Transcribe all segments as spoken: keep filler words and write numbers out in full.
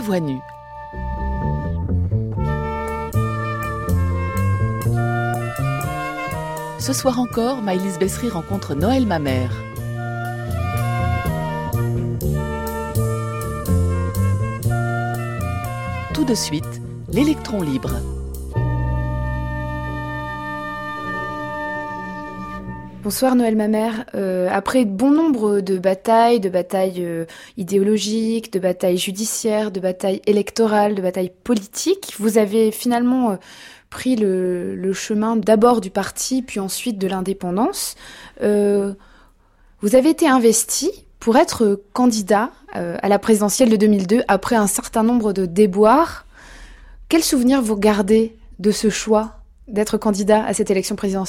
voix nue. Ce soir encore, Maëlys Bessery rencontre Noël Mamère. Tout de suite, l'électron libre. Bonsoir Noël Mamère. Euh, après bon nombre de batailles, de batailles euh, idéologiques, de batailles judiciaires, de batailles électorales, de batailles politiques, vous avez finalement euh, pris le, le chemin d'abord du parti, puis ensuite de l'indépendance. Euh, vous avez été investi pour être candidat euh, à la présidentielle de deux mille deux après un certain nombre de déboires. Quel souvenir vous gardez de ce choix d'être candidat à cette élection présidentielle ?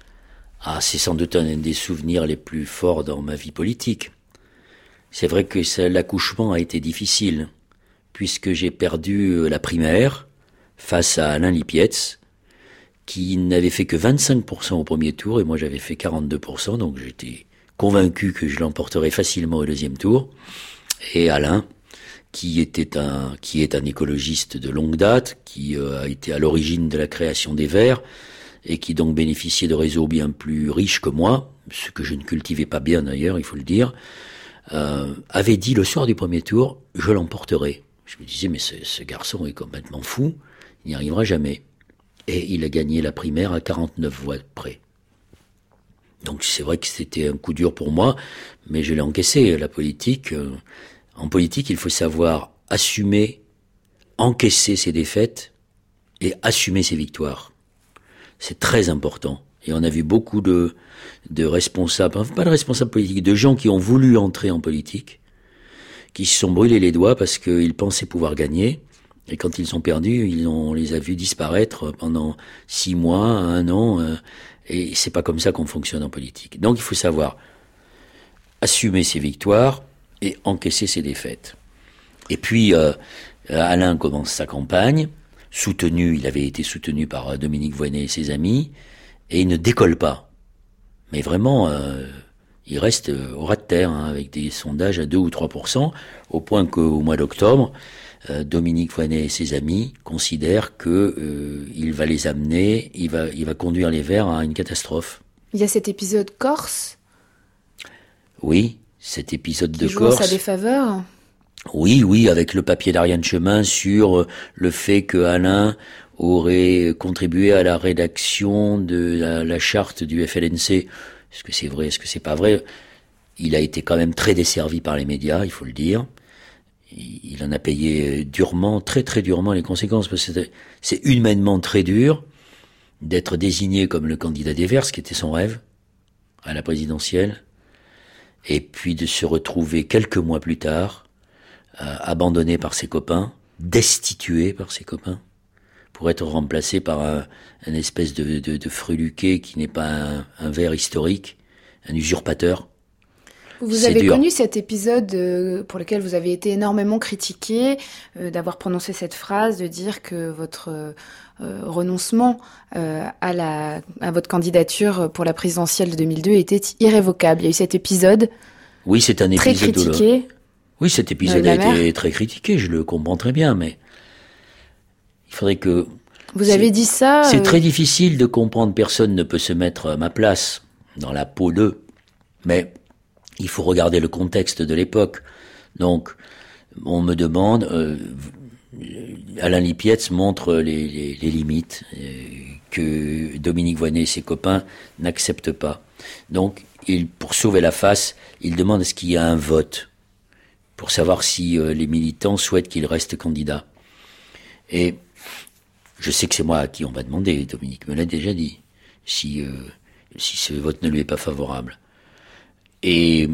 Ah, c'est sans doute un des souvenirs les plus forts dans ma vie politique. C'est vrai que ça, l'accouchement a été difficile, puisque j'ai perdu la primaire face à Alain Lipietz, qui n'avait fait que vingt-cinq pour cent au premier tour, et moi j'avais fait quarante-deux pour cent, donc j'étais convaincu que je l'emporterais facilement au deuxième tour. Et Alain, qui était un, qui est un écologiste de longue date, qui euh, a été à l'origine de la création des Verts, et qui donc bénéficiait de réseaux bien plus riches que moi, ce que je ne cultivais pas bien d'ailleurs, il faut le dire, euh, avait dit le soir du premier tour, je l'emporterai. Je me disais, mais ce, ce garçon est complètement fou, il n'y arrivera jamais. Et il a gagné la primaire à quarante-neuf voix près. Donc c'est vrai que c'était un coup dur pour moi, mais je l'ai encaissé. La politique, euh, en politique, il faut savoir assumer, encaisser ses défaites et assumer ses victoires. C'est très important. Et on a vu beaucoup de, de responsables, enfin pas de responsables politiques, de gens qui ont voulu entrer en politique, qui se sont brûlés les doigts parce qu'ils pensaient pouvoir gagner. Et quand ils ont perdu, ils ont, on les a vus disparaître pendant six mois, un an. Euh, et c'est pas comme ça qu'on fonctionne en politique. Donc il faut savoir assumer ses victoires et encaisser ses défaites. Et puis, euh, Alain commence sa campagne. Soutenu, il avait été soutenu par Dominique Voynet et ses amis, et il ne décolle pas. Mais vraiment, euh, il reste au ras de terre, hein, avec des sondages à deux ou trois pour cent, au point qu'au mois d'octobre, euh, Dominique Voynet et ses amis considèrent que euh, il va les amener, il va, il va conduire les Verts à une catastrophe. Il y a cet épisode Corse. Oui, cet épisode qui de joue Corse. En sa défaveur. Oui, oui, avec le papier d'Ariane Chemin sur le fait que Alain aurait contribué à la rédaction de la, la charte du F L N C. Est-ce que c'est vrai, est-ce que c'est pas vrai? Il a été quand même très desservi par les médias, il faut le dire. Il en a payé durement, très très durement les conséquences, parce que c'est humainement très dur d'être désigné comme le candidat des Verts, ce qui était son rêve, à la présidentielle, et puis de se retrouver quelques mois plus tard Euh, abandonné par ses copains, destitué par ses copains, pour être remplacé par un, un espèce de, de, de freluquet qui n'est pas un, un Vert historique, un usurpateur. Vous C'est avez dur. connu cet épisode euh, pour lequel vous avez été énormément critiqué, euh, d'avoir prononcé cette phrase, de dire que votre euh, renoncement euh, à, la, à votre candidature pour la présidentielle de deux mille deux était irrévocable. Il y a eu cet épisode Oui, c'est un très épisode critiqué. douloureux. Oui, cet épisode Euh, a la été mère. très critiqué, je le comprends très bien, mais il faudrait que... Vous c'est, avez dit ça C'est euh, très difficile de comprendre, personne ne peut se mettre à ma place, dans la peau d'eux, mais il faut regarder le contexte de l'époque. Donc, on me demande... Euh, Alain Lipietz montre les, les, les limites euh, que Dominique Voynet et ses copains n'acceptent pas. Donc, il, pour sauver la face, il demande est-ce qu'il y a un vote pour savoir si euh, les militants souhaitent qu'il reste candidat. Et je sais que c'est moi à qui on va demander, Dominique me l'a déjà dit, si, euh, si ce vote ne lui est pas favorable. Et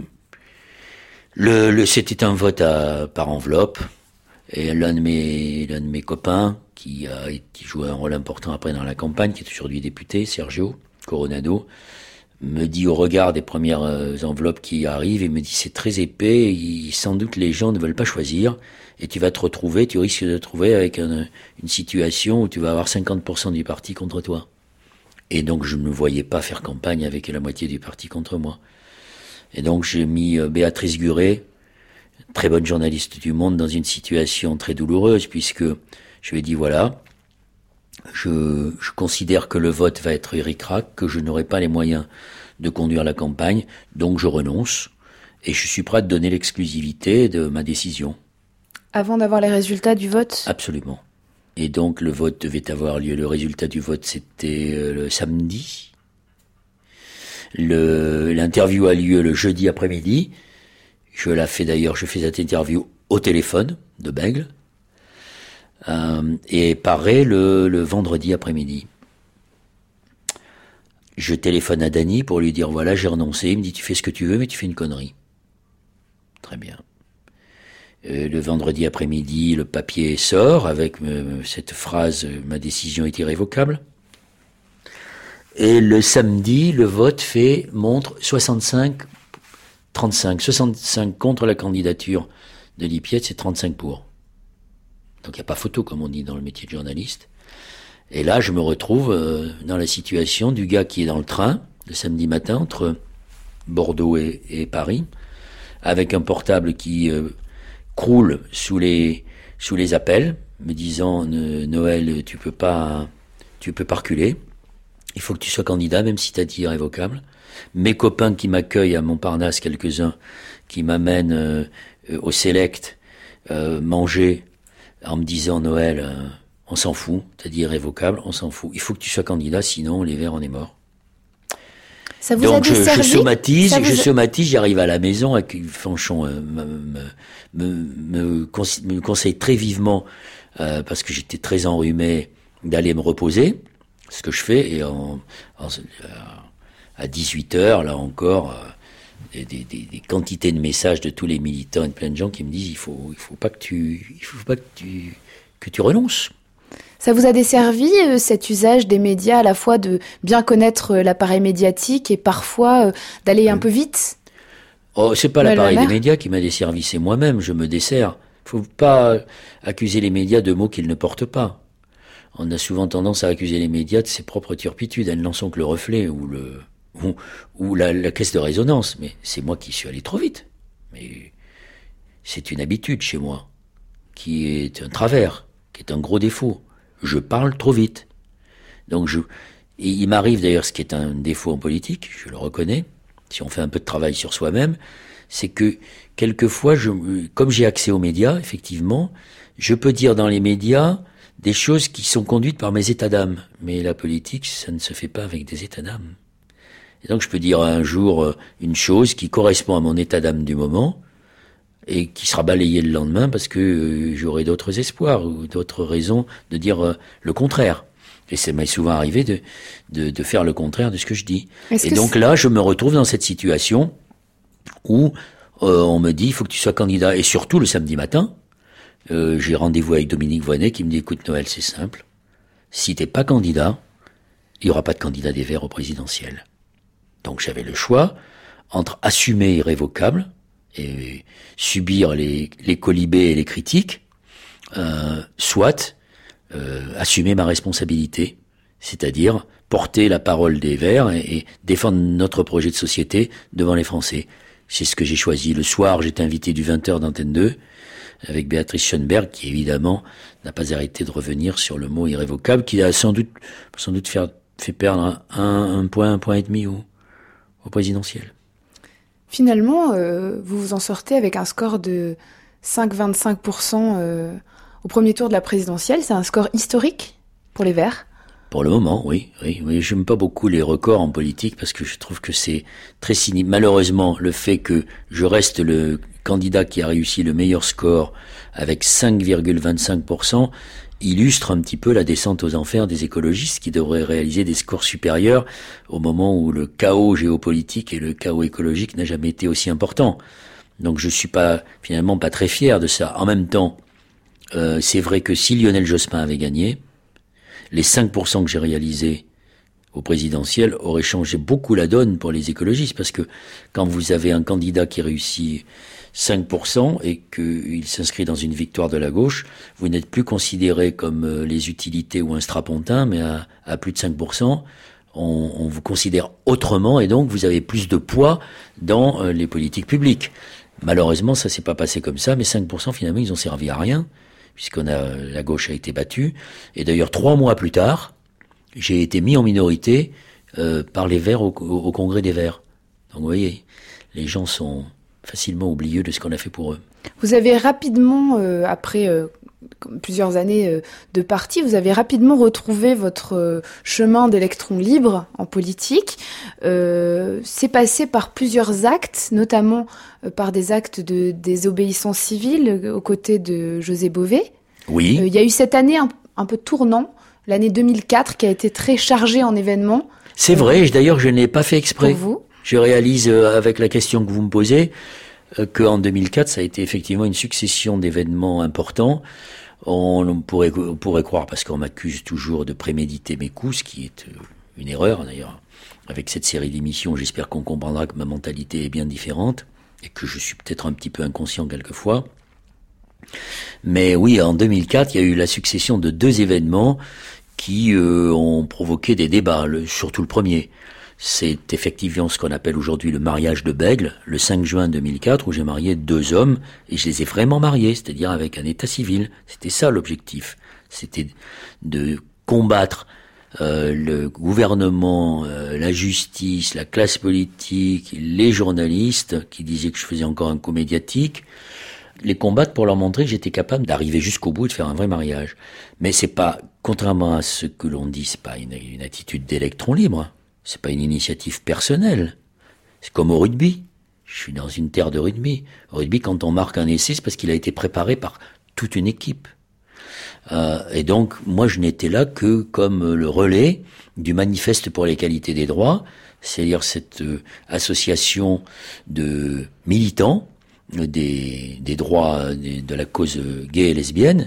le, le, c'était un vote à, par enveloppe, et l'un de mes, l'un de mes copains, qui a qui joue un rôle important après dans la campagne, qui est aujourd'hui député, Sergio Coronado, me dit au regard des premières euh, enveloppes qui arrivent, il me dit c'est très épais, il, sans doute les gens ne veulent pas choisir, et tu vas te retrouver, tu risques de te retrouver avec un, une situation où tu vas avoir cinquante pour cent du parti contre toi. Et donc je ne me voyais pas faire campagne avec la moitié du parti contre moi. Et donc j'ai mis euh, Béatrice Guret très bonne journaliste du Monde, dans une situation très douloureuse, puisque je lui ai dit voilà, je, je considère que le vote va être ric-rac, que je n'aurai pas les moyens de conduire la campagne, donc je renonce, et je suis prêt à te donner l'exclusivité de ma décision. Avant d'avoir les résultats du vote ? Absolument. Et donc le vote devait avoir lieu, le résultat du vote c'était le samedi. Le, l'interview a lieu le jeudi après-midi. Je la fais d'ailleurs, je fais cette interview au téléphone de Bègle. Euh, et paraît le, le vendredi après-midi. Je téléphone à Dany pour lui dire voilà, j'ai renoncé. Il me dit tu fais ce que tu veux, mais tu fais une connerie. Très bien. Euh, le vendredi après-midi, le papier sort avec euh, cette phrase « Ma décision est irrévocable ». Et le samedi, le vote fait montre soixante-cinq trente-cinq. soixante-cinq contre la candidature de Lippiette, c'est trente-cinq pour. Donc il n'y a pas photo, comme on dit dans le métier de journaliste. Et là, je me retrouve euh, dans la situation du gars qui est dans le train, le samedi matin, entre Bordeaux et, et Paris, avec un portable qui... Euh, croule sous les sous les appels, me disant Noël, tu peux pas tu peux pas reculer, il faut que tu sois candidat même si t'as dit irrévocable. Mes copains qui m'accueillent à Montparnasse, quelques-uns qui m'amènent euh, au Select euh, manger en me disant Noël, euh, on s'en fout, t'as dit irrévocable, on s'en fout, il faut que tu sois candidat, sinon les Verts on est mort. Ça vous Donc a desservi, je, je somatise, ça je vous a... somatise, j'arrive à la maison avec Fanchon euh, me, me, me, me, conse- me conseille très vivement euh, parce que j'étais très enrhumé d'aller me reposer, ce que je fais, et en, en, à dix-huit heures là encore euh, des, des, des, des quantités de messages de tous les militants et de plein de gens qui me disent il faut il faut pas que tu il faut pas que tu que tu renonces. Ça vous a desservi, euh, cet usage des médias, à la fois de bien connaître euh, l'appareil médiatique et parfois euh, d'aller un peu vite ? Oh, c'est pas Noël l'appareil Mamère. des médias qui m'a desservi, c'est moi-même, je me desserre. Faut pas accuser les médias de mots qu'ils ne portent pas. On a souvent tendance à accuser les médias de ses propres turpitudes, elles n'en sont que le reflet ou le ou, ou la, la caisse de résonance. Mais c'est moi qui suis allé trop vite. Mais c'est une habitude chez moi, qui est un travers, qui est un gros défaut. Je parle trop vite. Donc je, et il m'arrive d'ailleurs, ce qui est un défaut en politique, je le reconnais, si on fait un peu de travail sur soi-même, c'est que quelquefois, je, comme j'ai accès aux médias, effectivement, je peux dire dans les médias des choses qui sont conduites par mes états d'âme. Mais la politique, ça ne se fait pas avec des états d'âme. Et donc je peux dire un jour une chose qui correspond à mon état d'âme du moment, et qui sera balayé le lendemain parce que euh, j'aurai d'autres espoirs ou d'autres raisons de dire euh, le contraire. Et ça m'est souvent arrivé de, de, de faire le contraire de ce que je dis. Est-ce et que donc c'est... là, je me retrouve dans cette situation où euh, on me dit il faut que tu sois candidat. Et surtout le samedi matin, euh, j'ai rendez-vous avec Dominique Voynet qui me dit écoute Noël, c'est simple. Si t'es pas candidat, il y aura pas de candidat des Verts au présidentiel. Donc j'avais le choix entre assumer irrévocable et subir les, les colibés et les critiques, euh, soit euh, assumer ma responsabilité, c'est-à-dire porter la parole des Verts et, et défendre notre projet de société devant les Français. C'est ce que j'ai choisi. Le soir, j'étais invité du vingt heures d'Antenne deux avec Béatrice Schoenberg, qui évidemment n'a pas arrêté de revenir sur le mot irrévocable, qui a sans doute, sans doute fait, fait perdre un, un point, un point et demi au, au présidentiel. Finalement, euh, vous vous en sortez avec un score de cinq virgule vingt-cinq pour cent euh, au premier tour de la présidentielle. C'est un score historique pour les Verts. Pour le moment, oui, oui, oui. J'aime pas beaucoup les records en politique parce que je trouve que c'est très cynique. Malheureusement, le fait que je reste le candidat qui a réussi le meilleur score avec cinq virgule vingt-cinq pour cent illustre un petit peu la descente aux enfers des écologistes qui devraient réaliser des scores supérieurs au moment où le chaos géopolitique et le chaos écologique n'a jamais été aussi important. Donc je suis pas, finalement, pas très fier de ça. En même temps, euh, c'est vrai que si Lionel Jospin avait gagné, les cinq pour cent que j'ai réalisés au présidentiel auraient changé beaucoup la donne pour les écologistes, parce que quand vous avez un candidat qui réussit cinq pour cent et qu'il s'inscrit dans une victoire de la gauche, vous n'êtes plus considéré comme les utilités ou un strapontin, mais à, à plus de cinq pour cent, on, on vous considère autrement et donc vous avez plus de poids dans les politiques publiques. Malheureusement, ça s'est pas passé comme ça, mais cinq pour cent finalement, ils ont servi à rien, puisqu'on a, la gauche a été battue. Et d'ailleurs, trois mois plus tard, j'ai été mis en minorité euh, par les Verts au, au, au Congrès des Verts. Donc vous voyez, les gens sont facilement oublieux de ce qu'on a fait pour eux. Vous avez rapidement, euh, après euh, plusieurs années euh, de parti, vous avez rapidement retrouvé votre euh, chemin d'électron libre en politique. Euh, c'est passé par plusieurs actes, notamment euh, par des actes de désobéissance civile euh, aux côtés de José Bové. Oui. Euh, il y a eu cette année un, un peu tournant, l'année deux mille quatre, qui a été très chargée en événements. C'est euh, vrai, d'ailleurs je n'ai pas fait exprès. Pour vous. Je réalise euh, avec la question que vous me posez euh, qu'en deux mille quatre, ça a été effectivement une succession d'événements importants. On pourrait, on pourrait croire, parce qu'on m'accuse toujours de préméditer mes coups, ce qui est euh, une erreur d'ailleurs. Avec cette série d'émissions, j'espère qu'on comprendra que ma mentalité est bien différente et que je suis peut-être un petit peu inconscient quelquefois. Mais oui, en deux mille quatre, il y a eu la succession de deux événements qui euh, ont provoqué des débats, le, surtout le premier. C'est effectivement ce qu'on appelle aujourd'hui le mariage de Bègle, le cinq juin deux mille quatre, où j'ai marié deux hommes, et je les ai vraiment mariés, c'est-à-dire avec un état civil. C'était ça l'objectif. C'était de combattre euh, le gouvernement, euh, la justice, la classe politique, les journalistes, qui disaient que je faisais encore un coup médiatique, les combattre pour leur montrer que j'étais capable d'arriver jusqu'au bout et de faire un vrai mariage. Mais c'est pas, contrairement à ce que l'on dit, c'est pas une, une attitude d'électron libre. C'est pas une initiative personnelle. C'est comme au rugby. Je suis dans une terre de rugby. Au rugby, quand on marque un essai, c'est parce qu'il a été préparé par toute une équipe. Euh, et donc, moi, je n'étais là que comme le relais du manifeste pour l'égalité des droits, c'est-à-dire cette euh, association de militants des, des droits des, de la cause gay et lesbienne,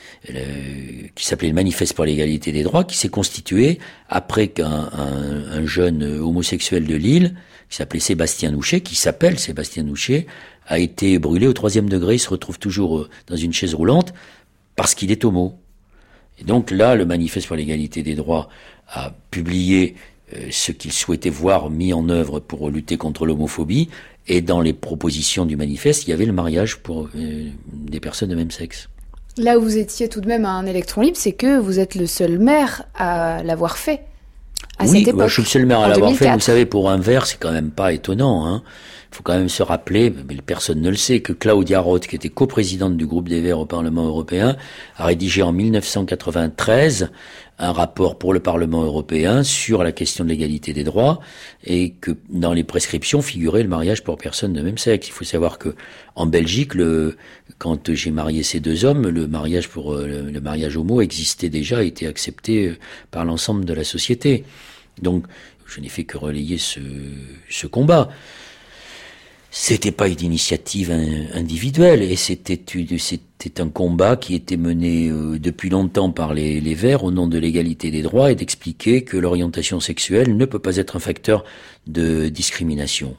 Le, qui s'appelait le Manifeste pour l'égalité des droits, qui s'est constitué après qu'un un, un jeune homosexuel de Lille, qui s'appelait Sébastien Nouchet, qui s'appelle Sébastien Nouchet, a été brûlé au troisième degré. Il se retrouve toujours dans une chaise roulante parce qu'il est homo. Et donc là, le Manifeste pour l'égalité des droits a publié euh, ce qu'il souhaitait voir mis en œuvre pour lutter contre l'homophobie. Et dans les propositions du manifeste, il y avait le mariage pour euh, des personnes de même sexe. Là où vous étiez tout de même un électron libre, c'est que vous êtes le seul maire à l'avoir fait à oui, cette époque. Oui, je suis le seul maire à l'avoir deux mille quatre. fait. Vous savez, pour un vert, c'est quand même pas étonnant. Hein. Il faut quand même se rappeler, mais personne ne le sait, que Claudia Roth, qui était coprésidente du groupe des Verts au Parlement européen, a rédigé en mille neuf cent quatre-vingt-treize un rapport pour le Parlement européen sur la question de l'égalité des droits, et que dans les prescriptions figurait le mariage pour personnes de même sexe. Il faut savoir que en Belgique, le, quand j'ai marié ces deux hommes, le mariage pour le, le mariage homo existait déjà, était accepté par l'ensemble de la société. Donc, je n'ai fait que relayer ce, ce combat. C'était pas une initiative individuelle, et c'était, c'était un combat qui était mené euh, depuis longtemps par les, les Verts au nom de l'égalité des droits et d'expliquer que l'orientation sexuelle ne peut pas être un facteur de discrimination.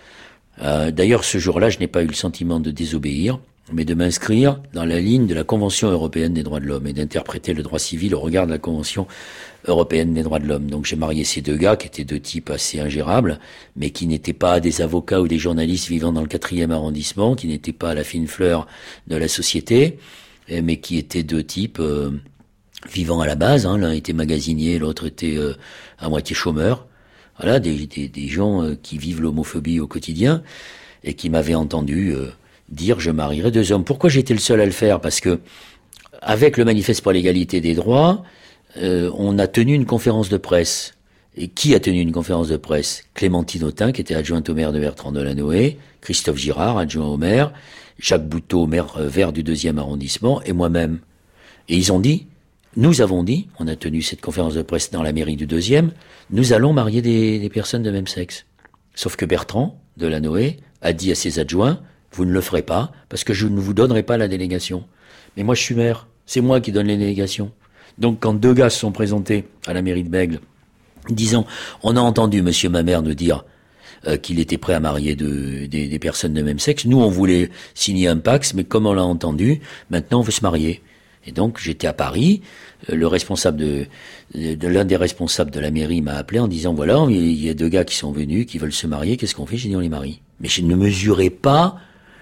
Euh, d'ailleurs, ce jour-là, je n'ai pas eu le sentiment de désobéir, mais de m'inscrire dans la ligne de la Convention européenne des droits de l'homme et d'interpréter le droit civil au regard de la Convention européenne des droits de l'homme. Donc j'ai marié ces deux gars qui étaient deux types assez ingérables, mais qui n'étaient pas des avocats ou des journalistes vivant dans le quatrième arrondissement, qui n'étaient pas la fine fleur de la société, mais qui étaient deux types euh, vivant à la base. Hein. L'un était magasinier, l'autre était euh, à moitié chômeur. Voilà, des, des, des gens euh, qui vivent l'homophobie au quotidien et qui m'avaient entendu euh, dire je marierai deux hommes. Pourquoi j'étais le seul à le faire? Parce que avec le Manifeste pour l'égalité des droits, euh, on a tenu une conférence de presse. Et qui a tenu une conférence de presse? Clémentine Autain, qui était adjointe au maire de Bertrand-Delanoë, Christophe Girard, adjoint au maire, Jacques Bouteau, maire euh, vert du deuxième arrondissement, et moi-même. Et ils ont dit, nous avons dit, on a tenu cette conférence de presse dans la mairie du deuxième, nous allons marier des, des personnes de même sexe. Sauf que Bertrand Delanoë a dit à ses adjoints, vous ne le ferez pas, parce que je ne vous donnerai pas la délégation. Mais moi, je suis maire. C'est moi qui donne les délégations. Donc, quand deux gars se sont présentés à la mairie de Bègle, disant, on a entendu monsieur Mamère nous dire euh, qu'il était prêt à marier de, des, des personnes de même sexe. Nous, on voulait signer un pax, mais comme on l'a entendu, maintenant, on veut se marier. Et donc, j'étais à Paris. Euh, le responsable de, de, de l'un des responsables de la mairie m'a appelé en disant, voilà, il y a deux gars qui sont venus, qui veulent se marier. Qu'est-ce qu'on fait? J'ai dit, on les marie. Mais je ne mesurais pas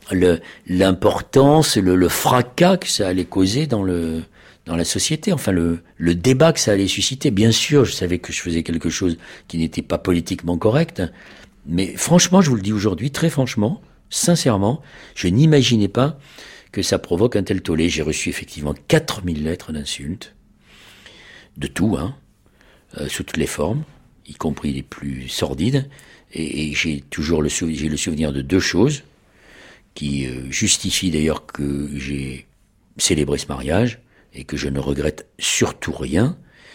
le, l'importance, le, le fracas que ça allait causer dans le dans la société, enfin le, le débat que ça allait susciter. Bien sûr, je savais que je faisais quelque chose qui n'était pas politiquement correct, mais franchement, je vous le dis aujourd'hui, très franchement, sincèrement, je n'imaginais pas que ça provoque un tel tollé. J'ai reçu effectivement quatre mille lettres d'insultes, de tout, hein, euh, sous toutes les formes, y compris les plus sordides, et, et j'ai toujours le, sou- j'ai le souvenir de deux choses qui euh, justifient d'ailleurs que j'ai célébré ce mariage, et que je ne regrette surtout rien.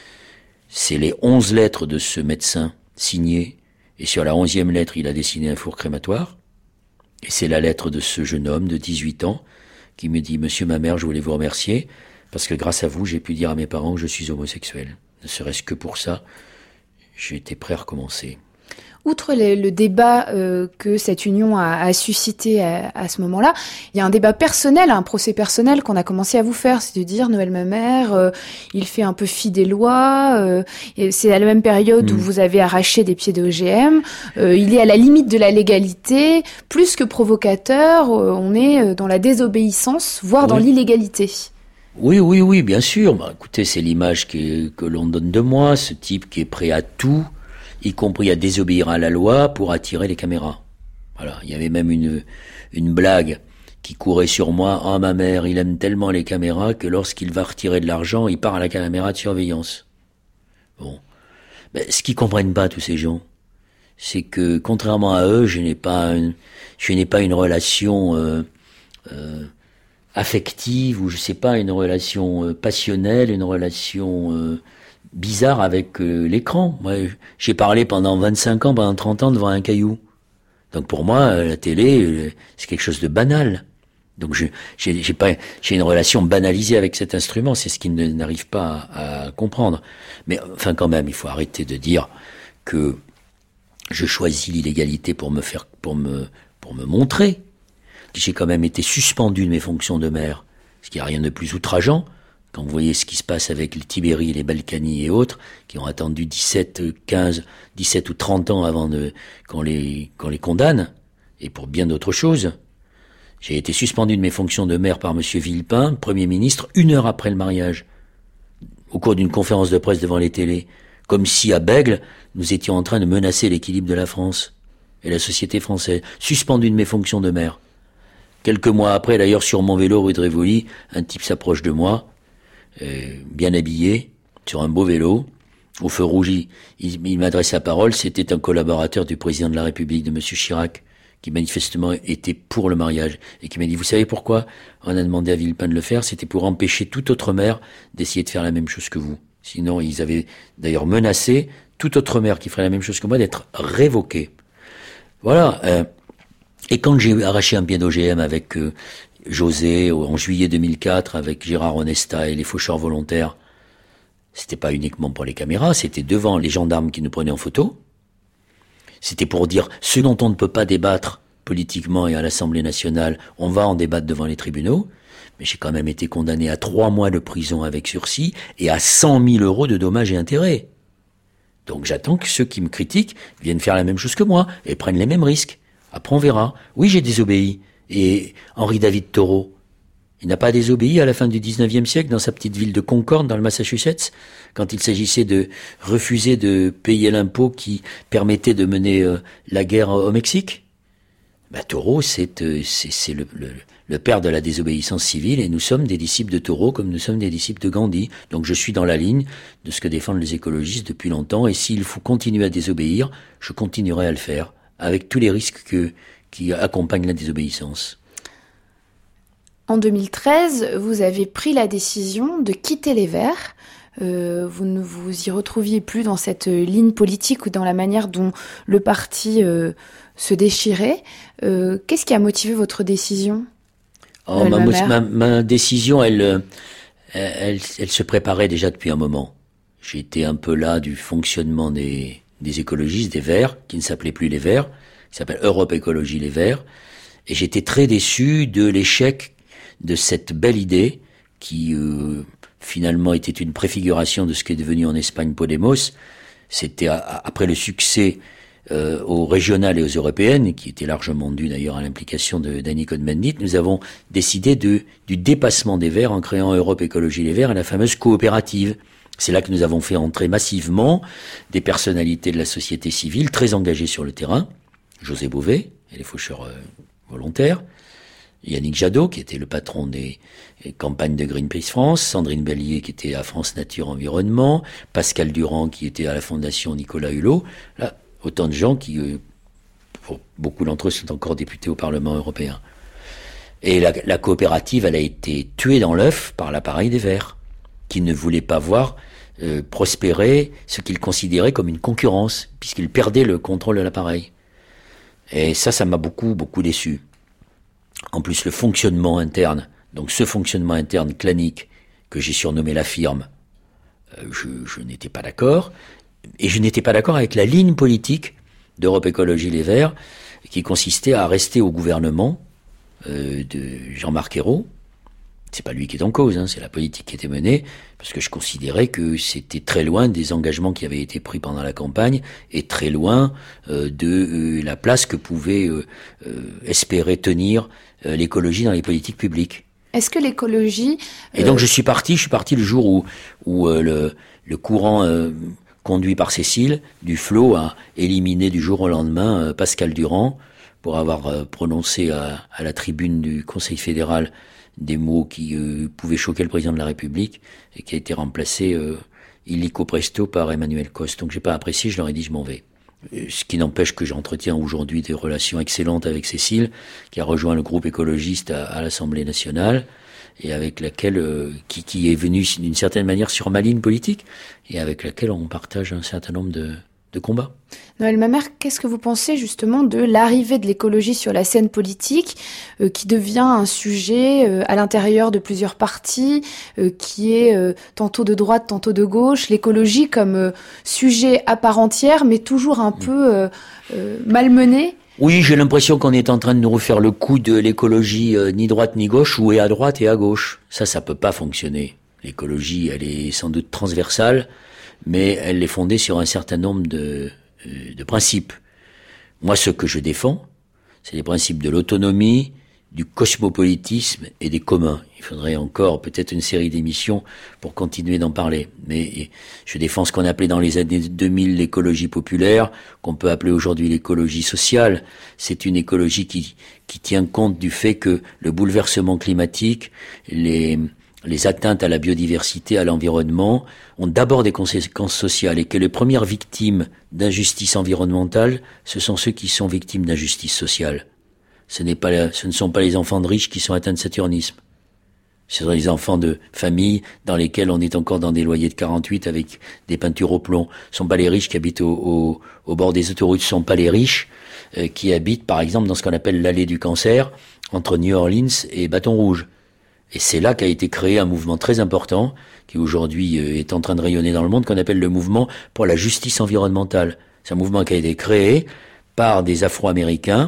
C'est les onze lettres de ce médecin signées, et sur la onzième lettre, il a dessiné un four crématoire. Et c'est la lettre de ce jeune homme de dix-huit ans qui me dit « Monsieur ma mère, je voulais vous remercier, parce que grâce à vous, j'ai pu dire à mes parents que je suis homosexuel. Ne serait-ce que pour ça, j'étais prêt à recommencer. » Outre le, le débat euh, que cette union a, a suscité à, à ce moment-là, il y a un débat personnel, un procès personnel qu'on a commencé à vous faire, c'est de dire Noël Mamère, euh, il fait un peu fi des lois, euh, et c'est à la même période mmh. où vous avez arraché des pieds d'O G M, euh, il est à la limite de la légalité, plus que provocateur, euh, on est dans la désobéissance, voire oui. dans l'illégalité. Oui, oui, oui, bien sûr. Bah, écoutez, c'est l'image qui, que l'on donne de moi, ce type qui est prêt à tout, y compris à désobéir à la loi pour attirer les caméras. Voilà, il y avait même une une blague qui courait sur moi. Ah, oh, ma mère, il aime tellement les caméras que lorsqu'il va retirer de l'argent, il part à la caméra de surveillance. Bon, mais ce qu'ils comprennent pas tous ces gens, c'est que contrairement à eux, je n'ai pas une, je n'ai pas une relation euh, euh, affective ou je sais pas une relation euh, passionnelle, une relation euh, bizarre avec euh, l'écran. Moi, j'ai parlé pendant vingt-cinq ans, pendant trente ans devant un caillou. Donc pour moi, euh, la télé, euh, c'est quelque chose de banal. Donc je, j'ai, j'ai pas, j'ai une relation banalisée avec cet instrument. C'est ce qu'ils ne, n'arrivent pas à, à comprendre. Mais enfin, quand même, il faut arrêter de dire que je choisis l'illégalité pour me faire, pour me, pour me montrer. J'ai quand même été suspendu de mes fonctions de maire, ce qui n'a rien de plus outrageant. Quand vous voyez ce qui se passe avec les Tibéri, les Balkany et autres, qui ont attendu dix-sept, quinze, dix-sept ou trente ans avant de, qu'on les, qu'on les condamne, et pour bien d'autres choses. J'ai été suspendu de mes fonctions de maire par monsieur Villepin, Premier ministre, une heure après le mariage, au cours d'une conférence de presse devant les télés, comme si à Bègle, nous étions en train de menacer l'équilibre de la France et la société française, suspendu de mes fonctions de maire. Quelques mois après, d'ailleurs, sur mon vélo rue de Rivoli, un type s'approche de moi, Euh, bien habillé, sur un beau vélo, au feu rouge, il, il m'adresse la parole. C'était un collaborateur du président de la République, de monsieur Chirac, qui manifestement était pour le mariage, et qui m'a dit, vous savez pourquoi on a demandé à Villepin de le faire? C'était pour empêcher toute autre maire d'essayer de faire la même chose que vous. Sinon, ils avaient d'ailleurs menacé toute autre maire qui ferait la même chose que moi d'être révoqué. Voilà. Euh, et quand j'ai arraché un pied d'O G M avec euh, José, en juillet deux mille quatre, avec Gérard Onesta et les faucheurs volontaires, c'était pas uniquement pour les caméras, c'était devant les gendarmes qui nous prenaient en photo. C'était pour dire, ce dont on ne peut pas débattre politiquement et à l'Assemblée nationale, on va en débattre devant les tribunaux. Mais j'ai quand même été condamné à trois mois de prison avec sursis et à cent mille euros de dommages et intérêts. Donc j'attends que ceux qui me critiquent viennent faire la même chose que moi et prennent les mêmes risques. Après on verra. Oui, j'ai désobéi. Et Henri David Thoreau, il n'a pas désobéi à la fin du dix-neuvième siècle dans sa petite ville de Concord, dans le Massachusetts, quand il s'agissait de refuser de payer l'impôt qui permettait de mener euh, la guerre au Mexique. Bah, Thoreau, c'est, euh, c'est, c'est le, le, le père de la désobéissance civile, et nous sommes des disciples de Thoreau comme nous sommes des disciples de Gandhi. Donc je suis dans la ligne de ce que défendent les écologistes depuis longtemps, et s'il faut continuer à désobéir, je continuerai à le faire, avec tous les risques que qui accompagne la désobéissance. En deux mille treize, vous avez pris la décision de quitter les Verts. Euh, vous ne vous y retrouviez plus dans cette ligne politique ou dans la manière dont le parti euh, se déchirait. Euh, qu'est-ce qui a motivé votre décision? Oh, ma, ma, ma décision, elle, elle, elle, elle se préparait déjà depuis un moment. J'étais un peu là du fonctionnement des, des écologistes, des Verts, qui ne s'appelaient plus les Verts, qui s'appelle Europe Écologie Les Verts, et j'étais très déçu de l'échec de cette belle idée qui euh, finalement était une préfiguration de ce qui est devenu en Espagne Podemos. C'était a, a, après le succès euh, aux régionales et aux européennes, qui était largement due d'ailleurs à l'implication de d'Annie Cohn-Bendit, nous avons décidé de, du dépassement des Verts en créant Europe Écologie Les Verts et la fameuse coopérative. C'est là que nous avons fait entrer massivement des personnalités de la société civile très engagées sur le terrain. José Bové et les faucheurs euh, volontaires, Yannick Jadot, qui était le patron des campagnes de Greenpeace France, Sandrine Bellier, qui était à France Nature Environnement, Pascal Durand, qui était à la Fondation Nicolas Hulot. Là, autant de gens qui, euh, pour beaucoup d'entre eux, sont encore députés au Parlement européen. Et la, la coopérative, elle a été tuée dans l'œuf par l'appareil des Verts, qui ne voulait pas voir euh, prospérer ce qu'ils considéraient comme une concurrence, puisqu'ils perdaient le contrôle de l'appareil. Et ça, ça m'a beaucoup, beaucoup déçu. En plus, le fonctionnement interne, donc ce fonctionnement interne clanique que j'ai surnommé la firme, euh, je, je n'étais pas d'accord. Et je n'étais pas d'accord avec la ligne politique d'Europe Écologie Les Verts, qui consistait à rester au gouvernement euh, de Jean-Marc Ayrault. C'est pas lui qui est en cause, hein, c'est la politique qui était menée, parce que je considérais que c'était très loin des engagements qui avaient été pris pendant la campagne, et très loin euh, de euh, la place que pouvait euh, euh, espérer tenir euh, l'écologie dans les politiques publiques. Est-ce que l'écologie... Euh... Et donc je suis parti, je suis parti le jour où, où euh, le, le courant euh, conduit par Cécile Duflot a éliminé du jour au lendemain euh, Pascal Durand, pour avoir euh, prononcé à, à la tribune du Conseil fédéral des mots qui euh, pouvaient choquer le président de la République, et qui a été remplacé euh, illico presto par Emmanuel Cos. Donc j'ai pas apprécié, je leur ai dit je m'en vais. Ce qui n'empêche que j'entretiens aujourd'hui des relations excellentes avec Cécile, qui a rejoint le groupe écologiste à, à l'Assemblée nationale, et avec laquelle, euh, qui, qui est venue d'une certaine manière sur ma ligne politique, et avec laquelle on partage un certain nombre de, de combats. Noël Mamère, qu'est-ce que vous pensez justement de l'arrivée de l'écologie sur la scène politique, euh, qui devient un sujet euh, à l'intérieur de plusieurs partis, euh, qui est euh, tantôt de droite, tantôt de gauche, l'écologie comme euh, sujet à part entière, mais toujours un mmh. peu euh, euh, malmené? Oui, j'ai l'impression qu'on est en train de nous refaire le coup de l'écologie euh, ni droite ni gauche, ou est à droite et à gauche. Ça, ça peut pas fonctionner. L'écologie, elle est sans doute transversale, mais elle est fondée sur un certain nombre de de principes. Moi, ce que je défends, c'est les principes de l'autonomie, du cosmopolitisme et des communs. Il faudrait encore peut-être une série d'émissions pour continuer d'en parler. Mais je défends ce qu'on appelait dans les années deux mille l'écologie populaire, qu'on peut appeler aujourd'hui l'écologie sociale. C'est une écologie qui, qui tient compte du fait que le bouleversement climatique, les... les atteintes à la biodiversité, à l'environnement, ont d'abord des conséquences sociales, et que les premières victimes d'injustice environnementale, ce sont ceux qui sont victimes d'injustice sociale. Ce n'est pas, ce ne sont pas les enfants de riches qui sont atteints de saturnisme. Ce sont les enfants de familles dans lesquelles on est encore dans des loyers de quarante-huit avec des peintures au plomb. Ce ne sont pas les riches qui habitent au, au, au bord des autoroutes, ce ne sont pas les riches euh, qui habitent, par exemple, dans ce qu'on appelle l'allée du cancer, entre New Orleans et Bâton Rouge. Et c'est là qu'a été créé un mouvement très important, qui aujourd'hui est en train de rayonner dans le monde, qu'on appelle le mouvement pour la justice environnementale. C'est un mouvement qui a été créé par des Afro-Américains,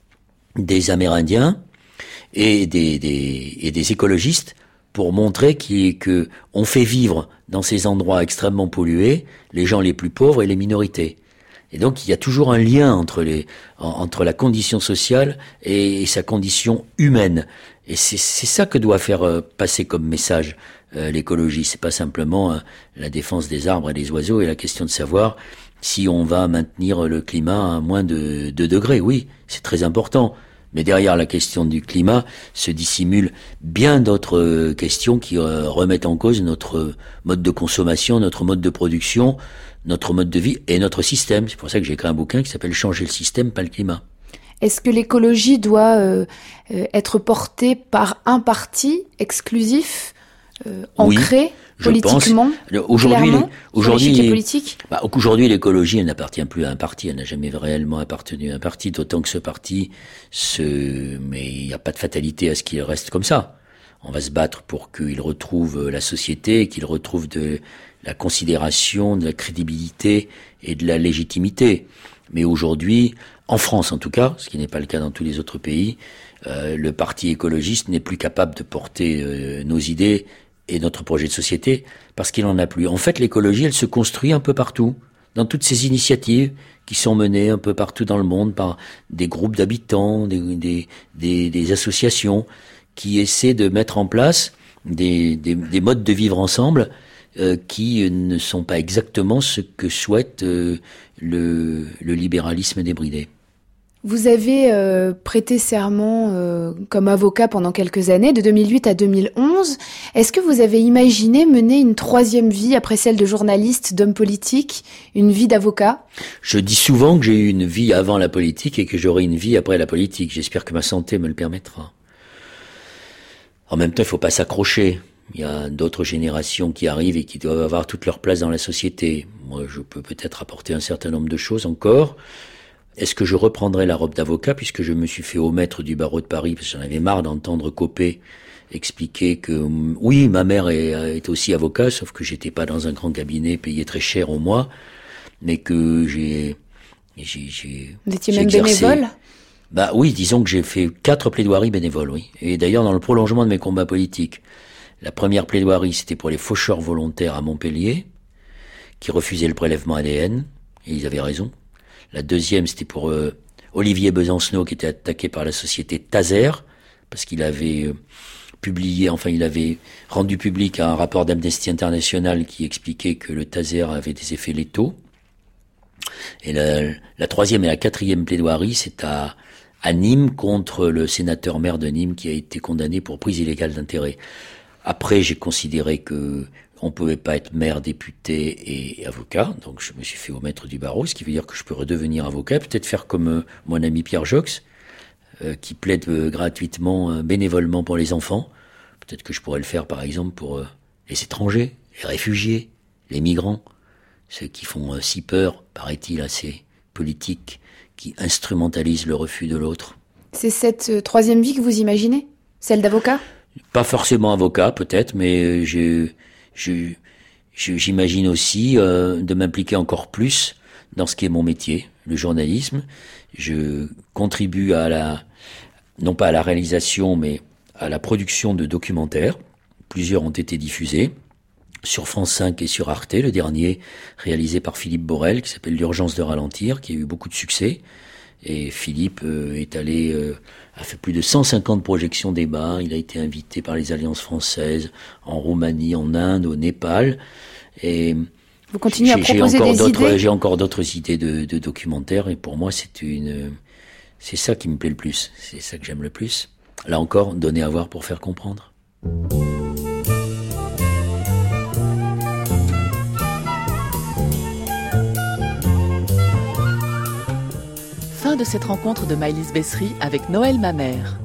des Amérindiens et des, des, et des écologistes, pour montrer que on fait vivre dans ces endroits extrêmement pollués les gens les plus pauvres et les minorités. Et donc il y a toujours un lien entre les entre la condition sociale et, et sa condition humaine. Et c'est, c'est ça que doit faire euh, passer comme message euh, l'écologie. C'est pas simplement euh, la défense des arbres et des oiseaux, et la question de savoir si on va maintenir le climat à moins de deux degrés. Oui, c'est très important. Mais derrière la question du climat se dissimulent bien d'autres euh, questions qui euh, remettent en cause notre mode de consommation, notre mode de production, notre mode de vie et notre système. C'est pour ça que j'ai écrit un bouquin qui s'appelle « Changer le système, pas le climat ». Est-ce que l'écologie doit euh, euh, être portée par un parti exclusif, euh, ancré oui, politiquement, aujourd'hui, clairement, aujourd'hui, sur politique bah, aujourd'hui, l'écologie, elle n'appartient plus à un parti. Elle n'a jamais réellement appartenu à un parti, d'autant que ce parti se, mais il n'y a pas de fatalité à ce qu'il reste comme ça. On va se battre pour qu'il retrouve la société, qu'il retrouve de la considération, de la crédibilité et de la légitimité. Mais aujourd'hui, en France en tout cas, ce qui n'est pas le cas dans tous les autres pays, euh, le parti écologiste n'est plus capable de porter euh, nos idées et notre projet de société, parce qu'il n'en a plus. En fait, l'écologie, elle se construit un peu partout, dans toutes ces initiatives qui sont menées un peu partout dans le monde par des groupes d'habitants, des, des, des, des associations qui essaient de mettre en place des, des, des modes de vivre ensemble euh, qui ne sont pas exactement ce que souhaite euh, le, le libéralisme débridé. Vous avez euh, prêté serment euh, comme avocat pendant quelques années, de deux mille huit à deux mille onze. Est-ce que vous avez imaginé mener une troisième vie après celle de journaliste, d'homme politique, une vie d'avocat ? Je dis souvent que j'ai eu une vie avant la politique et que j'aurai une vie après la politique. J'espère que ma santé me le permettra. En même temps, il ne faut pas s'accrocher. Il y a d'autres générations qui arrivent et qui doivent avoir toute leur place dans la société. Moi, je peux peut-être apporter un certain nombre de choses encore. Est-ce que je reprendrai la robe d'avocat puisque je me suis fait omettre du barreau de Paris parce que j'en avais marre d'entendre Copé expliquer que oui, ma mère est, est aussi avocat, sauf que j'étais pas dans un grand cabinet payé très cher au mois, mais que j'ai... j'ai, j'ai Vous étiez même bénévole ? Bah oui, disons que j'ai fait quatre plaidoiries bénévoles, oui. Et d'ailleurs, dans le prolongement de mes combats politiques, la première plaidoirie, c'était pour les faucheurs volontaires à Montpellier, qui refusaient le prélèvement A D N, et ils avaient raison. La deuxième, c'était pour euh, Olivier Besancenot, qui était attaqué par la société Taser, parce qu'il avait euh, publié, enfin il avait rendu public un rapport d'Amnesty International qui expliquait que le Taser avait des effets létaux. Et la, la troisième et la quatrième plaidoirie, c'est à, à Nîmes contre le sénateur maire de Nîmes qui a été condamné pour prise illégale d'intérêt. Après, j'ai considéré que on pouvait pas être maire, député et avocat, donc je me suis fait omettre du barreau, ce qui veut dire que je peux redevenir avocat, peut-être faire comme euh, mon ami Pierre Jox, euh, qui plaide euh, gratuitement, euh, bénévolement pour les enfants. Peut-être que je pourrais le faire, par exemple, pour euh, les étrangers, les réfugiés, les migrants, ceux qui font euh, si peur, paraît-il, à ces politiques qui instrumentalisent le refus de l'autre. C'est cette euh, troisième vie que vous imaginez ? Celle d'avocat ? Pas forcément avocat, peut-être, mais je, je, je, j'imagine aussi euh, de m'impliquer encore plus dans ce qui est mon métier, le journalisme. Je contribue à la, non pas à la réalisation, mais à la production de documentaires. Plusieurs ont été diffusés sur France cinq et sur Arte. Le dernier réalisé par Philippe Borel, qui s'appelle L'urgence de ralentir, qui a eu beaucoup de succès. Et Philippe euh, est allé, euh, a fait plus de cent cinquante projections débats. Il a été invité par les alliances françaises en Roumanie, en Inde, au Népal. Et vous continuez à proposer j'ai encore des d'autres, idées. J'ai encore d'autres idées de, de documentaires. Et pour moi, c'est une, c'est ça qui me plaît le plus. C'est ça que j'aime le plus. Là encore, donner à voir pour faire comprendre. Fin de cette rencontre de Maëlys Bessery avec Noël Mamère.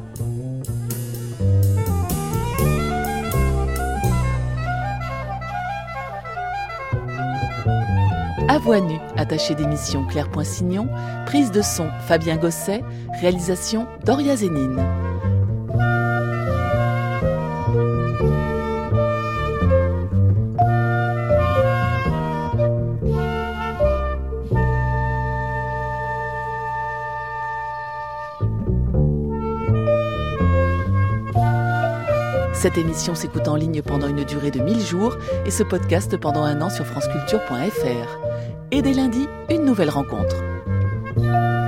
À voix nue, attaché d'émission Claire Poinsignon, prise de son Fabien Gosset, réalisation Doria Zénine. Cette émission s'écoute en ligne pendant une durée de mille jours et se podcast pendant un an sur franceculture point f r. Et dès lundi, une nouvelle rencontre.